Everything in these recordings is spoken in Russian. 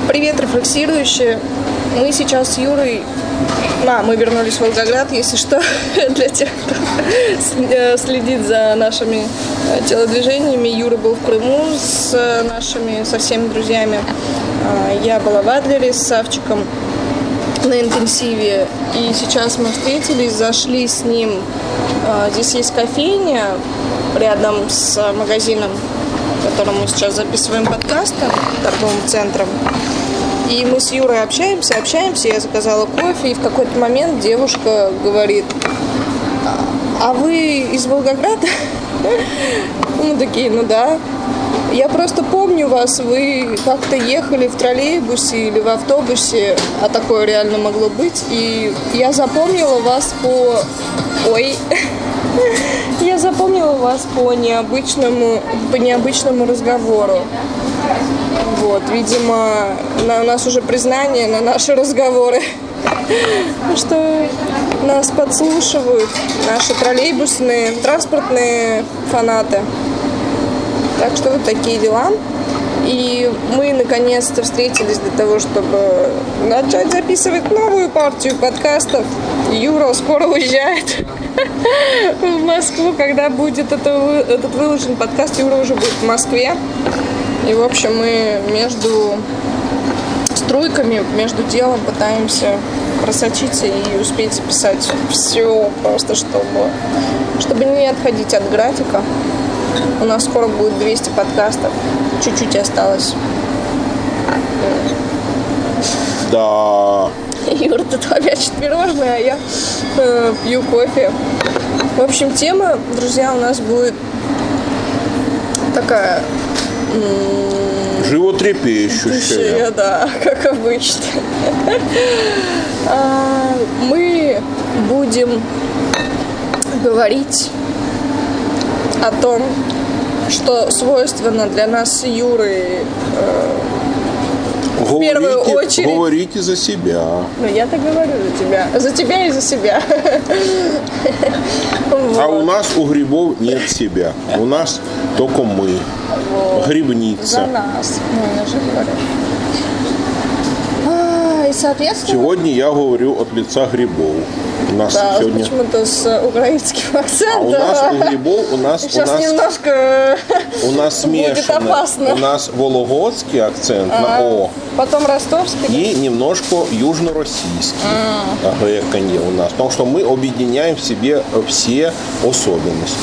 Привет, рефлексирующие. Мы сейчас с Юрой... мы вернулись в Волгоград, если что, для тех, кто следит за нашими телодвижениями. Юра был в Крыму со всеми друзьями. Я была в Адлере с Савчиком на интенсиве. И сейчас мы встретились, зашли с ним. Здесь есть кофейня рядом с магазином, в котором мы сейчас записываем подкаст, торговым центром. И мы с Юрой общаемся, я заказала кофе, и в какой-то момент девушка говорит: а вы из Волгограда? Мы такие: ну да. Я просто помню вас, вы как-то ехали в троллейбусе или в автобусе, а такое реально могло быть, и я запомнила вас по необычному разговору. Вот, видимо, у нас уже признание на наши разговоры, что нас подслушивают наши троллейбусные, транспортные фанаты. Так что вот такие дела. И мы наконец-то встретились для того, чтобы начать записывать новую партию подкастов. Юра скоро уезжает в Москву. Когда будет этот выложен подкаст, Юра уже будет в Москве. И, в общем, мы между струйками, между делом пытаемся просочиться и успеть записать все, просто чтобы не отходить от графика. У нас скоро будет 200 подкастов. Чуть-чуть осталось. Да. Юра тут хомячит пирожное, а я пью кофе. В общем, тема, друзья, у нас будет такая... животрепещущая. Да, как обычно. Мы будем о том, что свойственно для нас с Юрой в первую очередь. Говорите за себя. Ну, я-то говорю за тебя. За тебя и за себя. А у нас у грибов нет себя. У нас только мы. Грибница. За нас. Ну, я же говорю. И, соответственно... Сегодня я говорю от лица грибов. У нас сегодня... почему-то с украинским акцентом. А у нас у грибов, Сейчас немножко у нас смешанный. У нас вологодский акцент на О. Потом ростовский. И немножко южно-российский греканье у нас. Потому что мы объединяем в себе все особенности.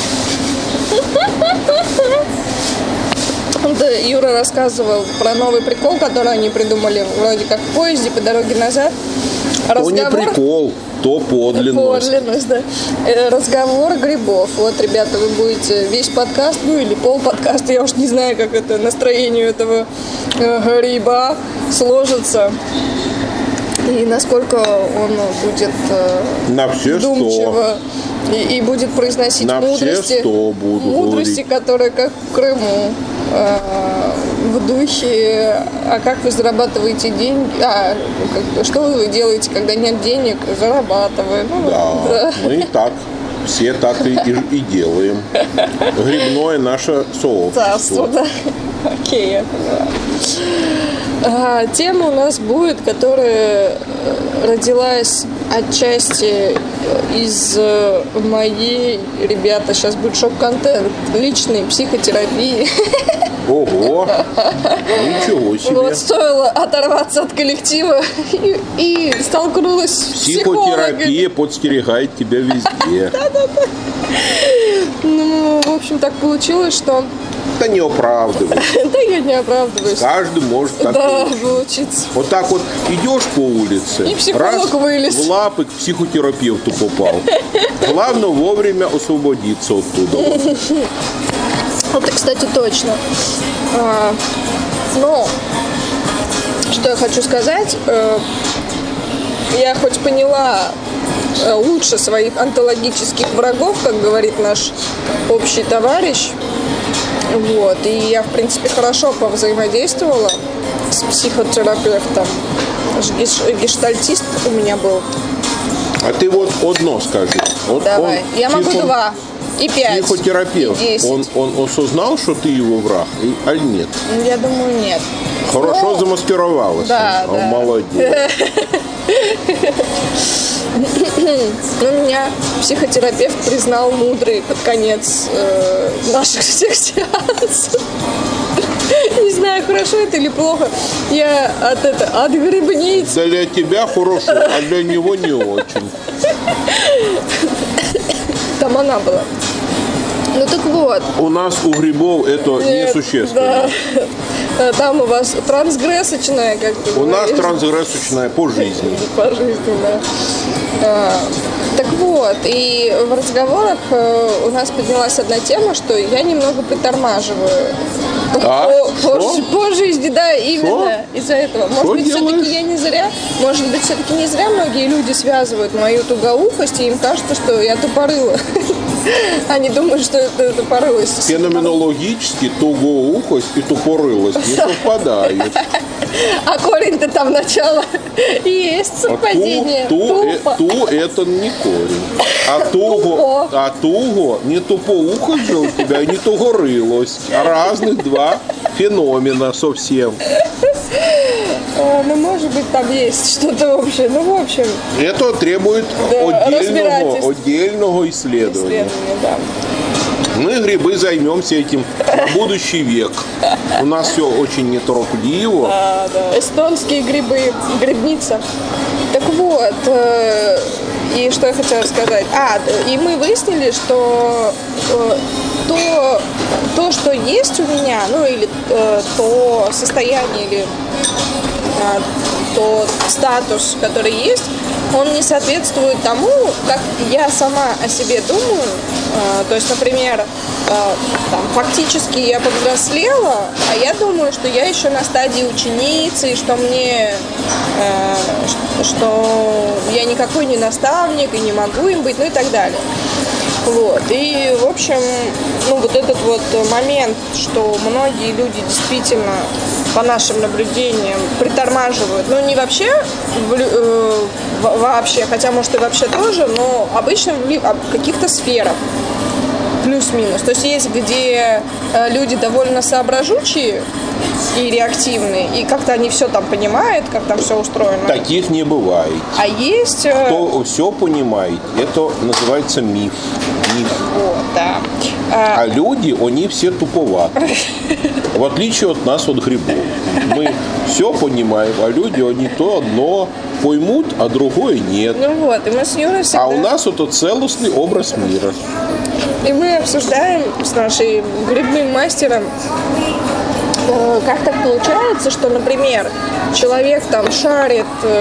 Юра рассказывал про новый прикол, который они придумали вроде как в поезде по дороге назад. То не прикол, то подлинность. Подлинность, да. Разговор грибов. Вот, ребята, вы будете весь подкаст, или полподкаста, я уж не знаю, как это настроение этого гриба сложится. И насколько он будет вдумчиво и будет произносить мудрости, которые как в Крыму. В духе: а как вы зарабатываете деньги? Что вы делаете, когда нет денег? Зарабатываем. Да, мы так. Все так и делаем. Грибное наше сообщество. Да. Окей, я поняла. Тема у нас будет, которая родилась отчасти из моей, ребята, сейчас будет шок-контент, личной психотерапии. Ого! Ничего себе! Вот стоило оторваться от коллектива и столкнулась с психологами. Психотерапия подстерегает тебя везде. Да. Ну, в общем, так получилось, что... Да не оправдывайся. Да я не оправдываюсь. Каждый может так выучиться. Вот так вот идешь по улице, и психолог вылез. В лапы к психотерапевту попал. Главное вовремя освободиться оттуда. Это, кстати, точно. Но что я хочу сказать, я хоть поняла лучше своих онтологических врагов, как говорит наш общий товарищ. Вот. И я, в принципе, хорошо повзаимодействовала с психотерапевтом. Гештальтист у меня был. А ты вот одно скажи. Давай. Я могу два. И 5. Психотерапевт, И 10. он осознал, что ты его враг, или нет? Я думаю, нет. Хорошо Ну, замаскировалась. да, Он да. молодец. Ну, меня психотерапевт признал мудрый под конец наших всех сеансов. Не знаю, хорошо это или плохо. Я от грибниц. Для тебя хорошо, а для него не очень. Там она была. Ну так вот. У нас у грибов это несущественно. Да. Там у вас трансгрессочная, как ты У нас говоришь. трансгрессочная по жизни. По жизни, да. Так вот, и в разговорах у нас поднялась одна тема, что я немного притормаживаю. По жизни, да, именно из-за этого. Может быть, все-таки я не зря, может быть, все-таки не зря многие люди связывают мою тугоухость, и им кажется, что я тупорыла. Они думают, что это тупорылость. Феноменологически тугоухость и тупорылость не совпадают. А корень-то там начало есть совпадение. Ту это не корень. А туго не тупоухость же у тебя, не тугорылость. А разных два феномена совсем. Ну, может быть, там есть что-то общее. Ну, в общем. Это требует отдельного исследования. Да. Мы, грибы, займемся этим на будущий век. У нас все очень неторопливо. Да. Эстонские грибы, грибница. Так вот, и что я хотела сказать. И мы выяснили, что то, что есть у меня, ну или то состояние, или тот статус, который есть, он не соответствует тому, как я сама о себе думаю. То есть, например, там, фактически я повзрослела, а я думаю, что я еще на стадии ученицы, и что что я никакой не наставник и не могу им быть, ну и так далее. Вот. И, в общем, вот этот вот момент, что многие люди действительно, по нашим наблюдениям, притормаживают, ну, не вообще, вообще, хотя, может, и вообще тоже, но обычно в каких-то сферах. Плюс-минус. То есть где люди довольно соображучие и реактивные, и как-то они все там понимают, как там все устроено. Таких не бывает. А есть... Кто все понимает, это называется миф. Вот, да. А люди, они все туповаты. В отличие от нас, от грибов. Мы все понимаем, а люди, они то одно поймут, а другое нет. Ну вот, и мы с Юрой всегда... А у нас это целостный образ мира. И мы обсуждаем с нашим грибным мастером, как так получается, что, например, человек там шарит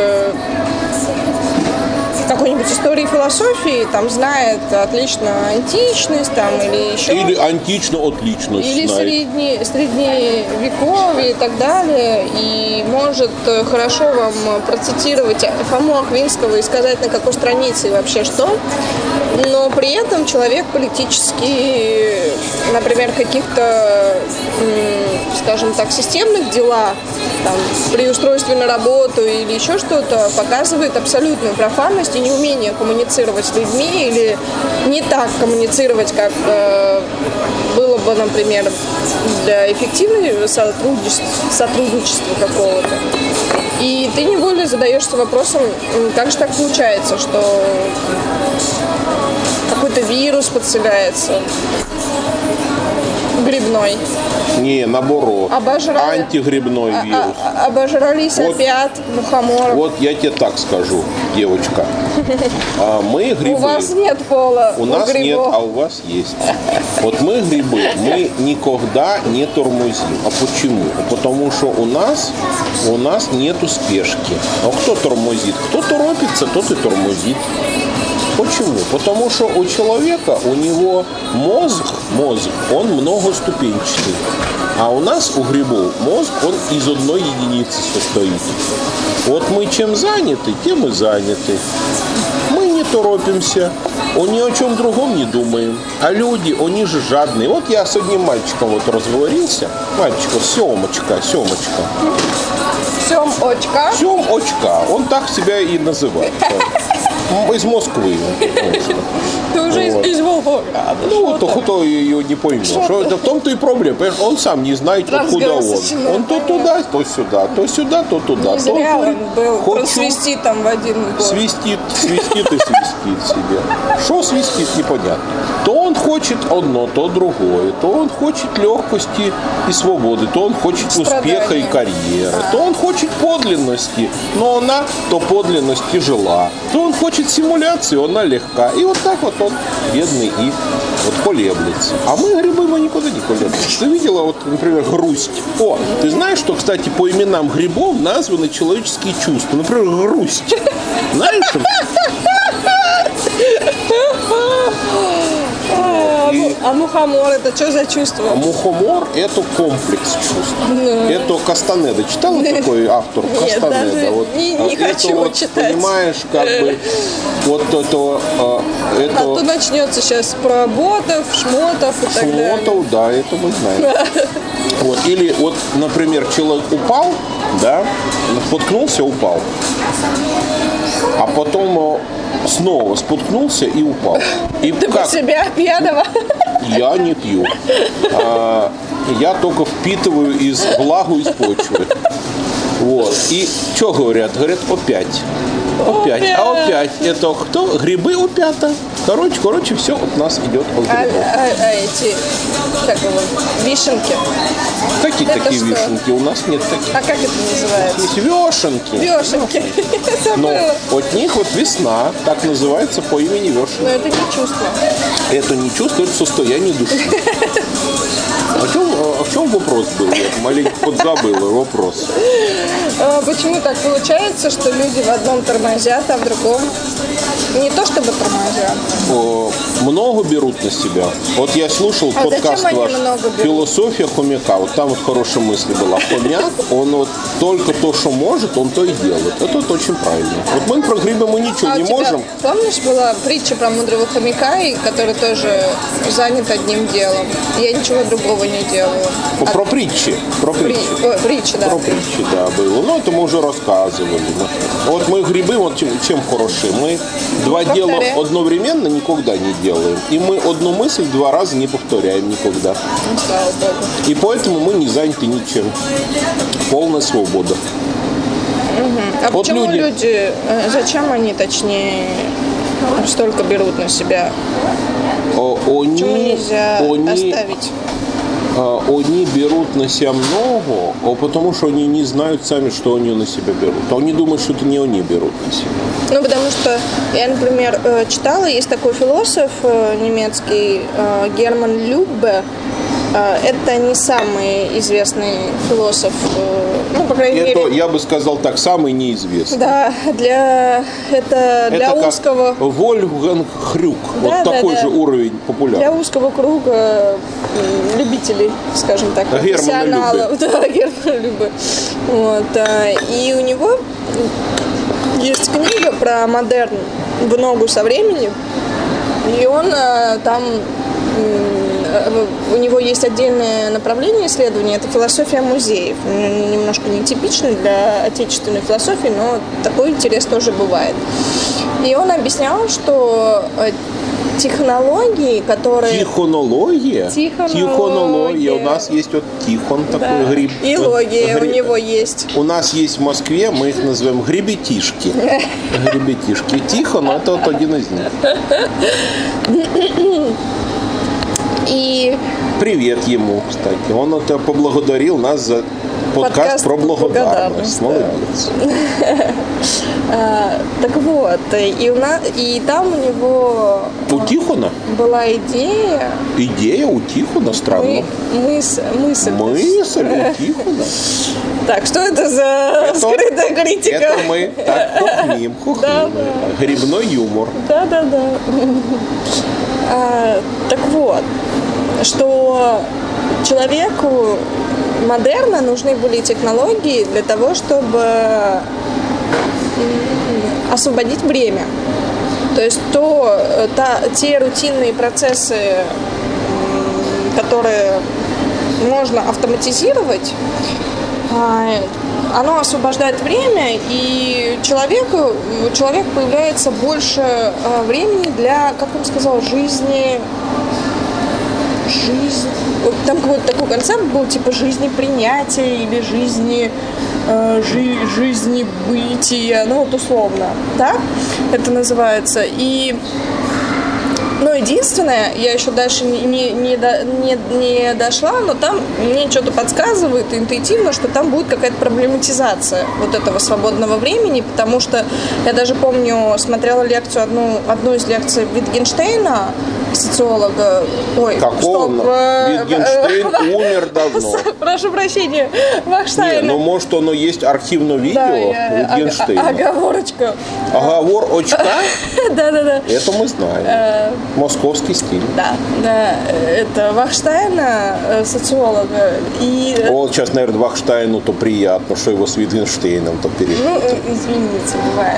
какой-нибудь истории философии, там знает отлично античность, там, или еще... Или антично-отличность или знает. средневековье и так далее, и может хорошо вам процитировать Фому Аквинского и сказать, на какой странице и вообще что, но при этом человек политически, например, каких-то, скажем так, системных делах, там, при устройстве на работу или еще что-то, показывает абсолютную профанность и неумение коммуницировать с людьми или не так коммуницировать, как было бы, например, для эффективного сотрудничества какого-то. И ты невольно задаешься вопросом, как же так получается, что какой-то вирус подселяется грибной. Не, наоборот. Антигрибной вирус. Обожрались опять мухоморов. Вот я тебе так скажу, девочка. Мы грибы. У вас нет пола. У нас грибов. нет, а у вас есть. Вот мы грибы, мы никогда не тормозим. А почему? Потому что у нас нету спешки. А кто тормозит? Кто торопится, тот и тормозит. Почему? Потому что у человека, у него мозг, он многоступенчатый. А у нас, у грибов, мозг, он из одной единицы состоит. Вот мы чем заняты, тем и заняты. Мы не торопимся, ни о чем другом не думаем. А люди, они же жадные. Вот я с одним мальчиком вот разговорился. Мальчика, Семочка. Семочка. Он так себя и называет. Из Москвы. Ты уже из Волгограда. Ну, кто ее не поймет. В том-то и проблема. Понимаешь, он сам не знает, откуда он. Он то туда, то сюда, то сюда, то туда. Не зря он был трансвеститом в один год. Свистит и свистит себе. Что свистит, непонятно. То он хочет одно, то другое. То он хочет легкости и свободы, то он хочет успеха и карьеры. То он хочет подлинности, но она то подлинность тяжела. То он хочет симуляции, она легка. И вот так вот он бедный и вот колеблется. А мы грибы, мы никуда не колеблемся. Ты видела, вот, например, грусть. О, ты знаешь, что, кстати, по именам грибов названы человеческие чувства? Например, грусть. Знаешь? А мухомор это что за чувство? А мухомор это комплекс чувств. Это Кастанеда. Читала такой автор? Нет, Кастанеда. даже Вот, не хочу вот, читать. Понимаешь, как бы вот это. А то начнется сейчас про ботов, шмотов и так далее. Шмотов, да, это мы знаем. Вот. Или вот, например, человек упал, да, споткнулся, упал. А потом снова споткнулся и упал. И Ты как? по себя пьяного? Я не пью. Я только впитываю влагу из почвы. Вот. И что говорят? Говорят, опять. Опять. А опять это кто? Грибы опята. Короче, все от нас идет от грибов. А эти, как его, вишенки? Какие это такие что? вишенки? У нас нет таких. А как это называется? Есть вешенки. Вешенки. Но Забыла. от них вот весна, так называется по имени Но вешенка. это не чувство. Это не чувство, это состояние души. В чем вопрос был? Я маленько подзабыла вопрос. Почему так получается, что люди в одном тормозят, а в другом не то чтобы тормозят? Много берут на себя. Вот я слушал подкаст зачем они ваш много берут? «Философия хомяка». Вот там вот хорошая мысль была. Хомяк, он вот только то, что может, он то и делает. Это вот очень правильно. Вот мы про грибы мы ничего А не у тебя, можем. помнишь, была притча про мудрого хомяка, который тоже занят одним делом? Я ничего другого не делаю. Про притчи. Притча, да. Про притчи, да, было. Ну, это мы уже рассказывали. Вот мы грибы, вот чем хороши. Мы два дела одновременно никогда не делаем. И мы одну мысль два раза не повторяем никогда. Ну, слава богу. И поэтому мы не заняты ничем. Полная свобода. А Вот почему люди, зачем они, точнее, столько берут на себя? Почему нельзя оставить? Они берут на себя много, потому что они не знают сами, что они на себя берут. Они думают, что это не они берут на себя. Ну, потому что я, например, читала, есть такой философ немецкий Герман Люббе. Это не самый известный философ, ну, по крайней мере... Я бы сказал так, самый неизвестный. Да, для узкого... Как Вольфганг Хрюк. Да, вот такой да. же уровень популярности. Для узкого круга любителей, скажем так, профессионалов. Да, Германа Люббе. Вот. И у него есть книга про модерн в ногу со временем. И он там... У него есть отдельное направление исследования, это философия музеев. Немножко нетипично для отечественной философии, но такой интерес тоже бывает. И он объяснял, что технологии, которые... Тихонология? Тихонология. У нас есть вот тихон, такой гриб. И логия у него есть. У нас есть в Москве, мы их называем гребетишки. Гребетишки. Тихон, это вот один из них. И... Привет ему, кстати. Он это поблагодарил нас за подкаст про благодарность. Молодец. Так вот, и там у него... У Тихона? Была идея... Идея у Тихона? Странно. Мысль. Мысль у Тихона? Так, что это за скрытая критика? Это мы так хухнем. Да. Грибной юмор. Да. Так вот, что человеку модерна нужны были технологии для того, чтобы освободить время. То есть те рутинные процессы, которые можно автоматизировать, оно освобождает время, и человек появляется больше времени для, как он сказал, жизни. Там какой-то такой концепт был, типа жизнепринятия или жизнебытия, ну вот условно, да, это называется. Но единственное, я еще дальше не дошла, но там мне что-то подсказывает интуитивно, что там будет какая-то проблематизация вот этого свободного времени, потому что я даже помню, смотрела лекцию, одну из лекций Wittgensteina, социолога. Ой, какого? Wittgenstein умер давно. Прошу прощения, Вахштайна. Не, ну может оно есть архивное видео Wittgensteina. Оговорочка. Оговорочка? Да. Это мы знаем. Московский стиль. Да. Это Вахштайна, социолога. Вот сейчас, наверное, Вахштайну-то приятно, что его с Wittgenstein'ом-то перепутали. Ну, извините, бывает.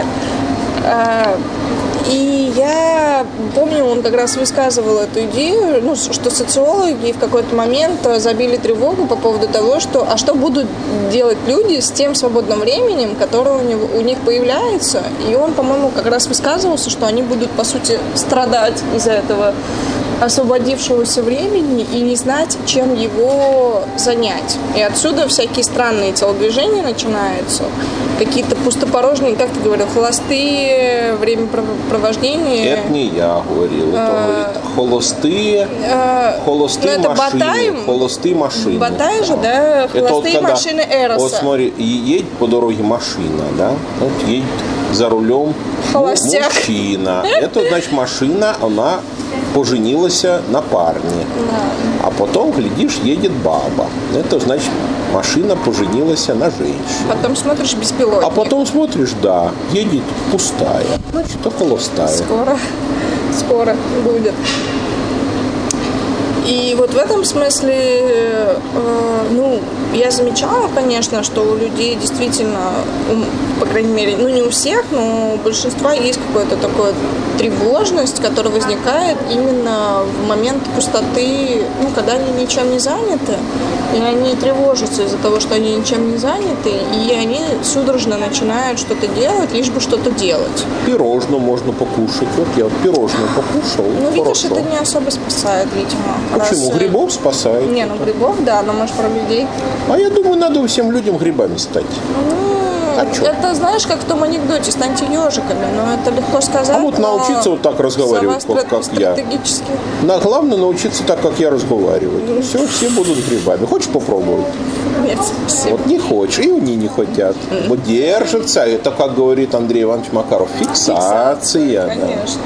И я помню, он как раз высказывал эту идею, что социологи в какой-то момент забили тревогу по поводу того, что будут делать люди с тем свободным временем, которое у них появляется. И он, по-моему, как раз высказывался, что они будут, по сути, страдать из-за этого освободившегося времени и не знать, чем его занять. И отсюда всякие странные телодвижения начинаются, какие-то пустопорожние, как ты говорил, холостые времяпровождения. Это не я говорил, это говорит холостые машины. Холостые машины. Батай же, да, холостые машины Эроса. Вот смотри, едет по дороге машина, да, вот едет за рулем мужчина. Это значит машина, она поженилась на парне. Да. А потом, глядишь, едет баба. Это значит, машина поженилась на женщине. Потом смотришь беспилотник. А потом смотришь, да, едет пустая. Значит, то холостая. Скоро будет. И вот в этом смысле, я замечала, конечно, что у людей действительно, по крайней мере, не у всех, но у большинства есть какая-то такая тревожность, которая возникает именно в момент пустоты, когда они ничем не заняты, и они тревожатся из-за того, что они ничем не заняты, и они судорожно начинают что-то делать, лишь бы что-то делать. Пирожное можно покушать. Вот я пирожное покушал. Видишь, это не особо спасает, видимо. Почему? Грибов спасает. Грибов, да, но может про людей. А я думаю, надо всем людям грибами стать. Это знаешь, как в том анекдоте, станьте ежиками, но это легко сказать. А вот научиться вот так разговаривать, как я. Главное научиться так, как я разговаривать. Все будут грибами. Хочешь попробовать? Нет, спасибо. Вот не хочешь, и они не хотят. Вот держатся. Это, как говорит Андрей Иванович Макаров, фиксация. Конечно.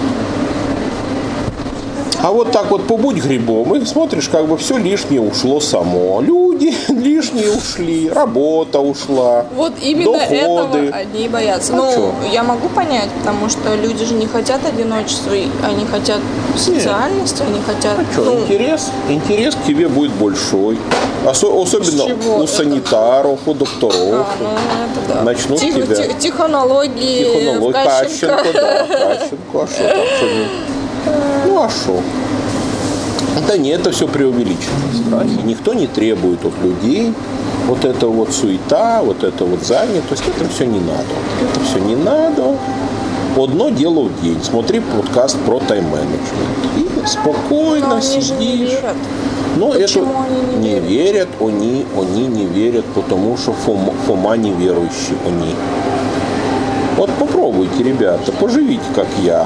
А вот так вот побудь грибом, и смотришь, как бы все лишнее ушло само. Люди лишние ушли, работа ушла, вот именно доходы. Этого они боятся. Я могу понять, потому что люди же не хотят одиночества, они хотят социальности, они хотят... Интерес к тебе будет большой. Особенно у санитаров, у докторов. Это да. Начнут тебя... Тихонологии в Кащенко, да, Кащенко, а что там? А что? Да нет, это все преувеличенные страхи. Никто не требует от людей вот это вот суета, вот это вот занятость. Это все не надо. Одно дело в день. Смотри подкаст про тайм-менеджмент. И спокойно сидишь. Они же не верят. Почему они не верят? Они не верят, потому что Фома неверующий они. Вот попробуйте, ребята, поживите, как я.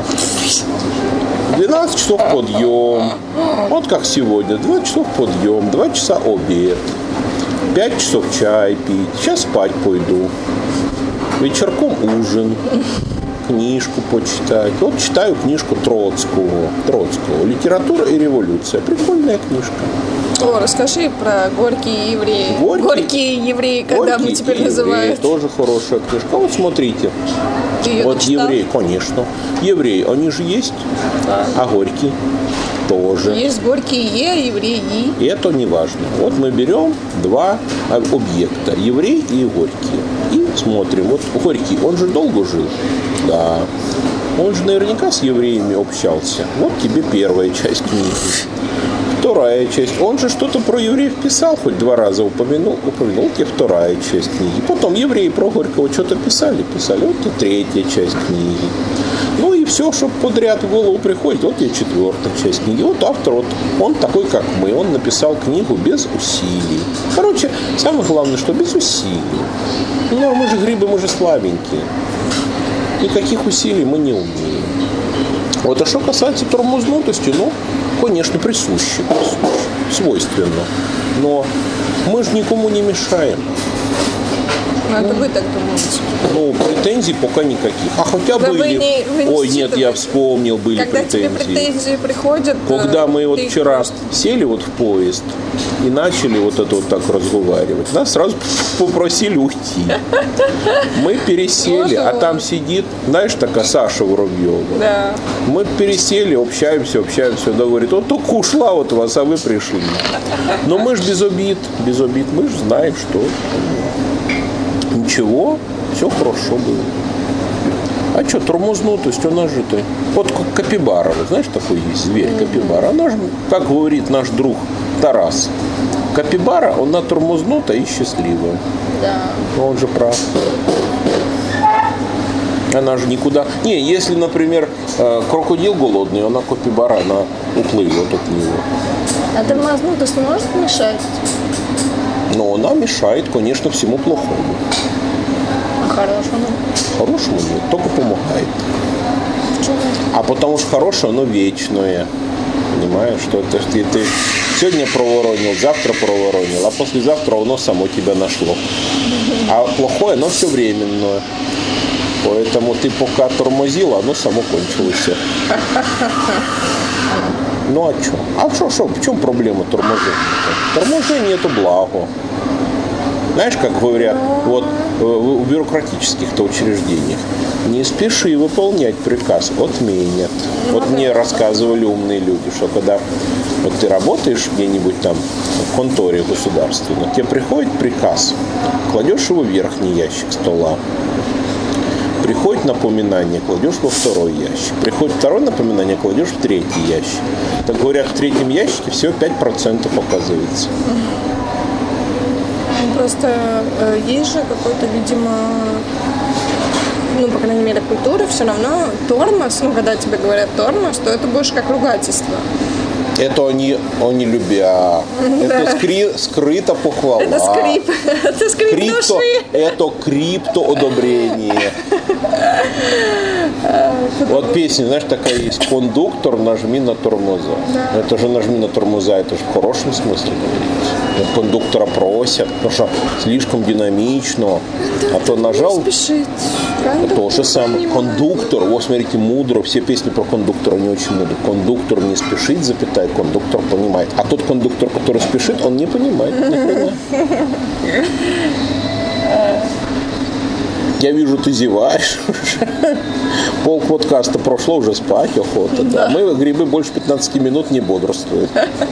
12 часов подъем. Вот как сегодня. 2 часов подъем, 2 часа обед. 5 часов чай пить. Сейчас спать пойду. Вечерком ужин. Книжку почитать. Вот читаю книжку Троцкого. «Литература и революция». Прикольная книжка. Расскажи про горькие евреи. Горькие евреи, когда мы теперь называют. Тоже хорошая книжка. Вот смотрите. Вот евреи, конечно. Евреи, они же есть. Да. А горькие тоже. Есть горькие евреи. И это не важно. Вот мы берем два объекта. Еврей и горький. И смотрим. Вот горький, он же долго жил. Да. Он же наверняка с евреями общался. Вот тебе первая часть книги. Вторая часть. Он же что-то про евреев писал, хоть 2 раза упомянул, тебе вторая часть книги. Потом евреи про Горького что-то писали. Вот и 3-я часть книги. Ну и все, что подряд в голову приходит, вот и 4-я часть книги. Вот автор, вот он такой, как мы. Он написал книгу без усилий. Короче, самое главное, что без усилий. Ну, мы же грибы, мы же слабенькие. Никаких усилий мы не умеем. Вот, а что касается тормознутости, ну, конечно, присуще, свойственно. Но мы же никому не мешаем. Это вы так думаете? Ну, претензий пока никаких. А хотя Да были... Ой, нет, я вспомнил, были когда претензии. Когда тебе претензии приходят... Когда мы вот вчера сели вот в поезд и начали вот это вот так разговаривать, нас сразу попросили уйти. Мы пересели, а там сидит, знаешь, такая Саша Воробьева. Да. Мы пересели, общаемся. Она говорит, вот только ушла от вас, а вы пришли. Но мы же без обид, мы же знаем, что... Ничего, все хорошо было. А что, тормознутость у нас же ты. Вот капибара, вот знаешь, такой есть зверь капибара. Она же, как говорит наш друг Тарас, капибара, она тормознутая и счастливая. Да. Он же прав. Она же никуда... Не, если, например, крокодил голодный, она капибара, она уплывет от него. А тормознутость может мешать? Но она мешает, конечно, всему плохому. А хорошему? Хорошему нет, только помогает. Почему? А потому что хорошее, оно вечное. Понимаешь, что это ты сегодня проворонил, завтра проворонил, а послезавтра оно само тебя нашло. А плохое, оно все временное. Поэтому ты пока тормозил, оно само кончилось. Ну а что? А что? В чем проблема торможения? Торможение – это благо. Знаешь, как говорят вот в бюрократических-то учреждениях, не спеши выполнять приказ, отменят. Вот мне рассказывали умные люди, что когда вот ты работаешь где-нибудь там в конторе государственной, тебе приходит приказ, кладешь его в верхний ящик стола, приходит напоминание, кладешь во второй ящик. Приходит второе напоминание, кладешь в третий ящик. Так говорят, в третьем ящике всего 5% оказывается. Просто есть же какой-то, видимо, ну, по крайней мере, культура, все равно тормоз, ну, когда тебе говорят тормоз, то это больше как ругательство. Это они любят. Это скрыта похвала. Это скрип. Это скрип души. Это криптоодобрение. Вот песня, знаешь, такая есть. Кондуктор, нажми на тормоза. Да. Это же нажми на тормоза, это же в хорошем смысле говорится. Кондуктора просят, потому что слишком динамично. А то нажал. Спешит. То же самое. Кондуктор, вот смотрите, мудро. Все песни про кондуктора не очень мудро. Кондуктор не спешит, запятая, кондуктор понимает. А тот кондуктор, который спешит, он не понимает. Я вижу, ты зеваешь. Пол подкаста прошло, уже спать охота. Да. Мы, грибы, больше 15 минут не бодрствуют.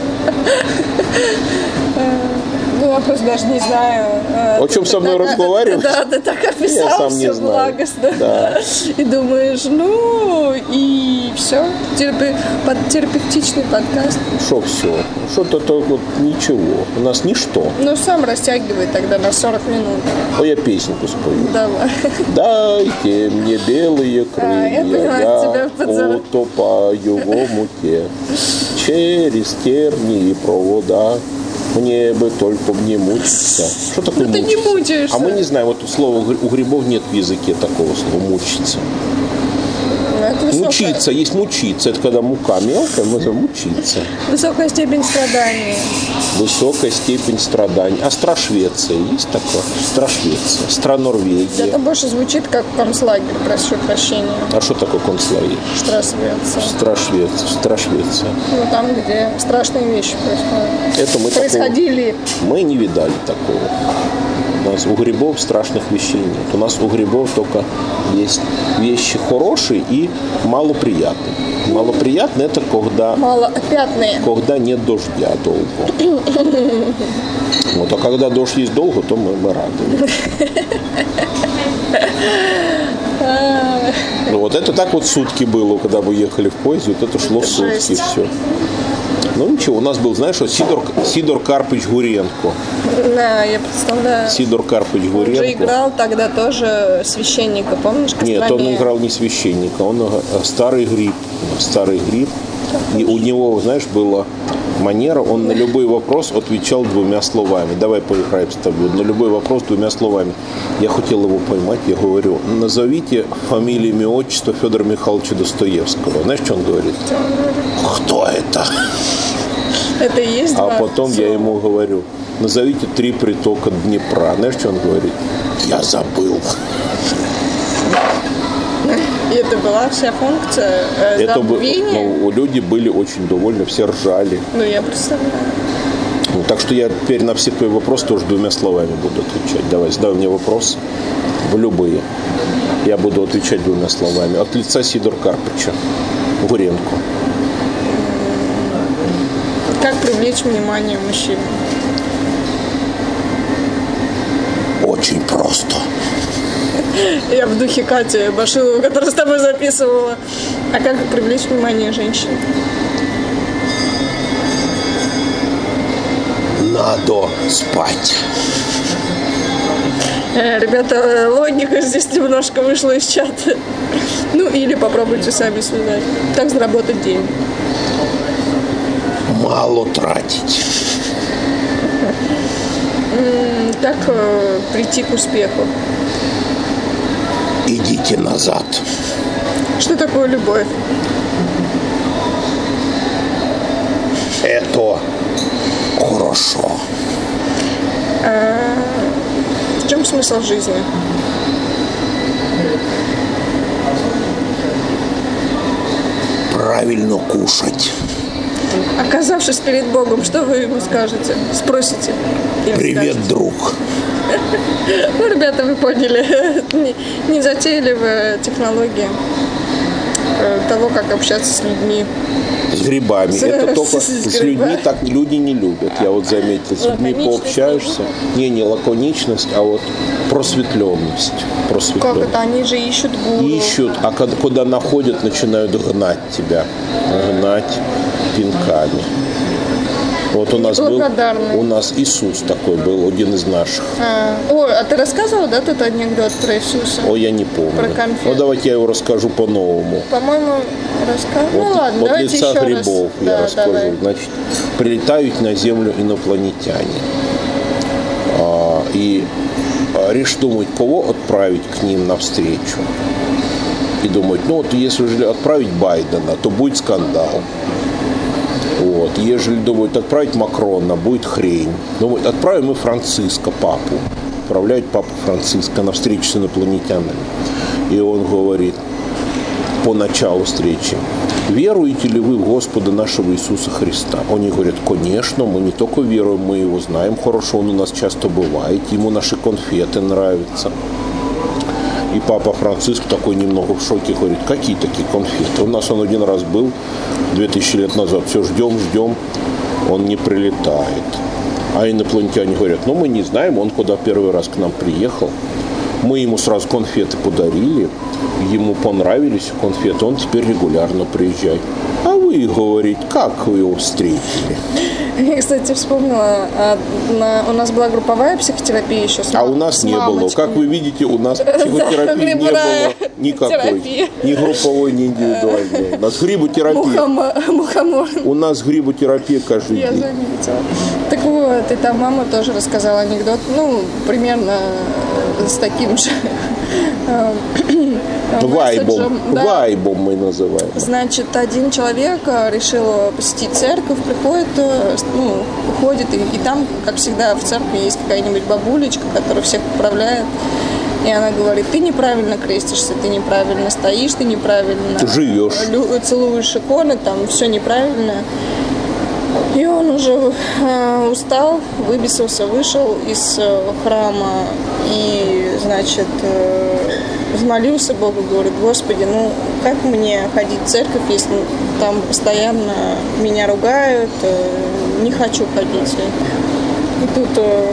Ну, я просто даже не знаю. О чем со мной разговариваешь? Да, ты так описал все благостно. Да. И думаешь, ну, и все. Терапевтичный подкаст. Что все? Что-то вот ничего. У нас ничто. Ну, сам растягивай тогда на 40 минут. О, я песенку спою. Давай. Дайте мне белые крылья, я утопаю в омуте. Через тернии и провода. Мне бы только не мучиться. Что такое мучиться? Ты не мучаешься. А мы не знаем, вот слова у грибов нет в языке такого слова мучиться. Мучиться, есть мучиться. Это когда мука мелкая, мы называем мучиться. Высокая степень страданий. Высокая степень страданий. А Страшвеция есть такое? Страшвеция. Странорвегия. Это больше звучит как концлагерь, прошу прощения. А что такое концлагерь? Страшвеция. Страшвеция. Ну, там, где страшные вещи происходят. Это мы происходили. Мы не видали такого. У нас у грибов страшных вещей нет. У нас у грибов только есть вещи хорошие и малоприятные. Малоприятные это когда... Малоопятные. Когда нет дождя долго. Вот, а когда дождь есть долго, то мы рады. Ну, вот это так вот сутки было, когда вы ехали в поезде, вот это шло сутки, все. Ну ничего, у нас был, знаешь, вот Сидор Карпыч Гуренко. Да, я представляю. Сидор Карпыч Он Гуренко. же играл тогда тоже священника, помнишь, Костромия? Нет, он играл не священника, он старый гриб. Старый гриб. И у него, знаешь, была манера, он на любой вопрос отвечал двумя словами. Давай поиграем с тобой. На любой вопрос двумя словами. Я хотел его поймать, я говорю, назовите фамилию, имя, отчество Федора Михайловича Достоевского. Знаешь, что он говорит? Кто это? Это и есть А два потом слова. я ему говорю, назовите 3 притока Днепра. Знаешь, что он говорит? Я забыл. И это была вся функция забвения? Люди были очень довольны, все ржали. Ну, я представляю. Ну, так что я теперь на все твои вопросы тоже двумя словами буду отвечать. Давай, задай мне вопрос в любые. Я буду отвечать двумя словами. От лица Сидора Карпыча Гуренко. Как привлечь внимание мужчин? Очень просто. Я в духе Кати Башилова, которая с тобой записывала. А как привлечь внимание женщин? Надо спать. Ребята, логика здесь немножко вышла из чата. Ну, или попробуйте сами связать. Как заработать деньги? Мало тратить. Как прийти к успеху? Идите назад. Что такое любовь? Это хорошо. В чем смысл жизни? Правильно кушать. Оказавшись перед Богом, что вы ему скажете? Спросите? Или Привет, скажете? друг. Ну, ребята, вы поняли. Незатейливая технология того, как общаться с людьми. С грибами. Это только с с грибами. людьми так люди не любят. Я вот заметил, с людьми Лаконичность пообщаешься. Не лаконичность, а вот просветленность. Как это? Они же ищут гуру. Ищут, а когда находят, начинают гнать тебя. Гнать пинками. Вот у нас Иисус такой был, один из наших. Ой, а ты рассказывал, да, тот анекдот про Иисуса? Ой, я не помню. Про конфеты. Ну, давайте я его расскажу по-новому. По-моему, рассказывал. Ну ладно, От давайте лица еще грибов раз. я Да, расскажу. давай. Значит, прилетают на Землю инопланетяне. И думают, кого отправить к ним навстречу. И думают, ну вот если же отправить Байдена, то будет скандал. Вот. Ежели думают отправить Макрона, будет хрень. Думают, отправим мы Франциска, папу. Отправляют папу Франциска на встречу с инопланетянами. И он говорит по началу встречи: веруете ли вы в Господа нашего Иисуса Христа? Они говорят, конечно, мы не только веруем, мы его знаем хорошо, он у нас часто бывает, ему наши конфеты нравятся. И папа Франциск такой немного в шоке, говорит, какие такие конфеты? У нас он один раз был 2000 лет назад, все ждем, он не прилетает. А инопланетяне говорят, ну мы не знаем, он куда первый раз к нам приехал. Мы ему сразу конфеты подарили, ему понравились конфеты, он теперь регулярно приезжает. А вы, говорит, как вы его встретили? Я, кстати, вспомнила, у нас была групповая психотерапия еще. А у нас не было. Как вы видите, у нас психотерапии не было никакой. Ни групповой, ни индивидуальной. У нас гриботерапия. Мухомор. У нас гриботерапия каждый Я день. заметила. Так вот, и там мама тоже рассказала анекдот, ну, примерно с таким же Вайбом. Да. Вайбом мы называем. Значит, один человек решил посетить церковь, приходит, ну, уходит, и там, как всегда, в церкви есть какая-нибудь бабулечка, которая всех поправляет. И она говорит, ты неправильно крестишься, ты неправильно стоишь, ты неправильно живешь, целуешь иконы, там все неправильно. И он уже устал, выбесился, вышел из храма и, значит, взмолился Богу, говорит, Господи, ну как мне ходить в церковь, если там постоянно меня ругают, не хочу ходить. И тут,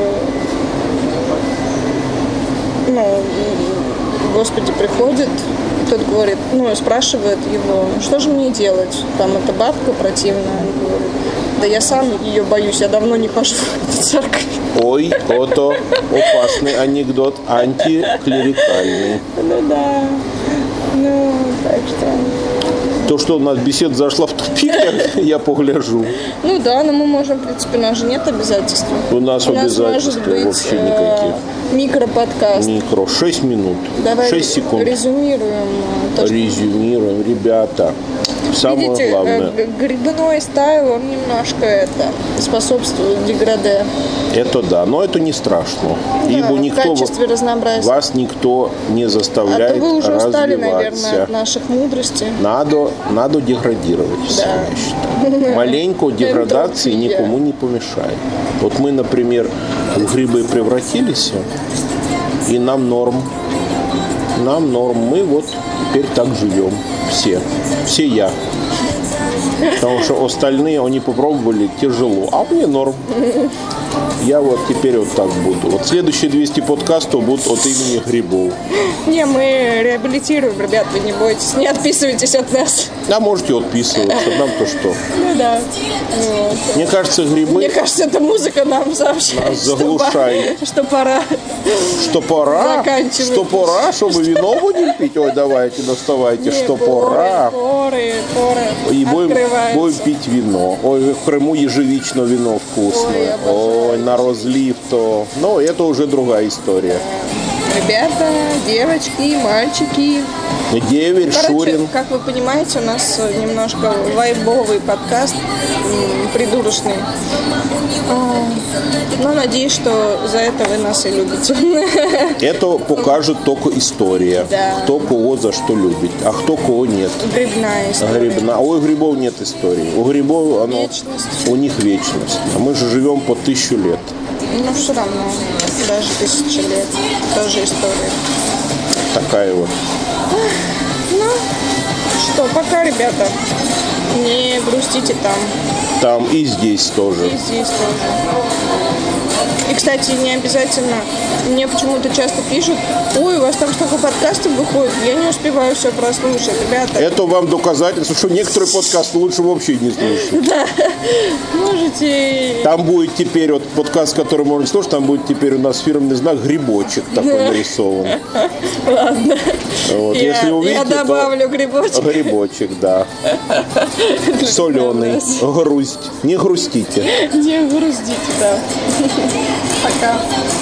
ну, Господи приходит, тот говорит, ну, спрашивает его, что же мне делать? Там эта бабка противная, он говорит, Да я сам ее боюсь, я давно не хожу в эту церковь. Ой, это опасный анекдот, антиклерикальный. Ну да, ну так что... То, что у нас беседа зашла в тупик, я погляжу. Ну да, но мы можем, в принципе, у нас же нет обязательств. У нас обязательств может быть вообще никаких. микроподкаст. 6 минут, Давай 6 секунд. Резюмируем. То, что... Резюмируем, ребята. Самое Видите, главное. грибной стайл, он немножко способствует деграде. Это да, но это не страшно. Да, Ибо в никто качестве разнообразия. вас никто не А заставляет то вы уже устали, наверное, развиваться. от наших мудростей. Надо деградировать все, Да. я считаю. Маленько деградации Энтропия. никому не помешает. Вот мы, например, в грибы превратились, и нам норм. Нам норм. Мы вот теперь так живем. Все. Все я. Потому что остальные, они попробовали тяжело. А мне норм. Я вот теперь вот так буду. Вот следующие 200 подкастов будут от имени грибов. Не, мы реабилитируем, ребят, вы не бойтесь, не отписывайтесь от нас. А можете отписываться, нам-то что. Ну да. Вот. Мне кажется, грибы... Мне кажется, эта музыка нам сообщает, Нас заглушает. что пора. Что пора? Заканчивать. Что пора? Что мы вино будем пить? Ой, давайте, доставайте. Не, Что поры, пора? поры И будем открываются. пить вино. Ой, в Крыму ежевичное вино Ой, вкусное. обожаю. Ой, на розлив то. Но это уже другая история. Ребята, девочки, мальчики. Деверь, Короче, Шурин. как вы понимаете, у нас немножко вайбовый подкаст, придурочный. Но надеюсь, что за это вы нас и любите. Это покажет только история. Да. Кто кого за что любит, а кто кого нет. Грибная история. Грибна. А у грибов нет истории. У грибов Вечность. у них вечность. А мы же живем по 1000 лет. Ну, все равно, даже 1000 лет. Тоже история. Такая вот. Ну, что, пока, ребята. Не грустите там. Там и здесь тоже. И здесь тоже. И, кстати, не обязательно, мне почему-то часто пишут: ой, у вас там столько подкастов выходит, я не успеваю все прослушать. Ребята, Это вам доказательство, что некоторые подкасты лучше вообще не слушать. можете... Там будет теперь вот подкаст, который можно слушать, там будет теперь у нас фирменный знак «Грибочек» такой нарисован. Ладно. Вот, Я, если увидите, я добавлю грибочек. то грибочек, да. Соленый. Грусть. Не грустите. Не грустите, да. Пока.